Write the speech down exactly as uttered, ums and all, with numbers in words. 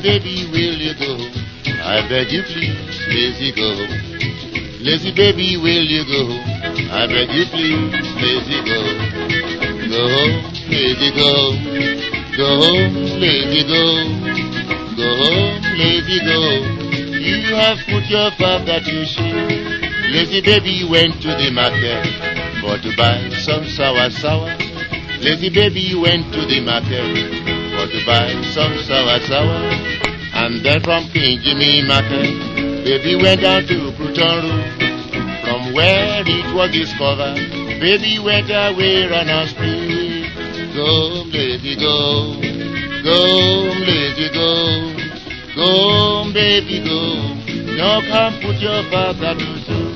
baby, will you go? I beg you please, lazy go. Lazy baby, will you go? I beg you please, lazy go. Go home, lazy go. Go home, lazy go. Go home, lazy go. You have put your father to shame. Lazy baby went to the market for to buy some sour sour. Lazy baby went to the market for to buy some sour sour. And then from King Jimmy market, baby went down to Crouton Road. From where it was discovered, baby went away on a spree. Go, lazy, go. Go, lazy, go. Go, baby, go. Now come put your father to sleep.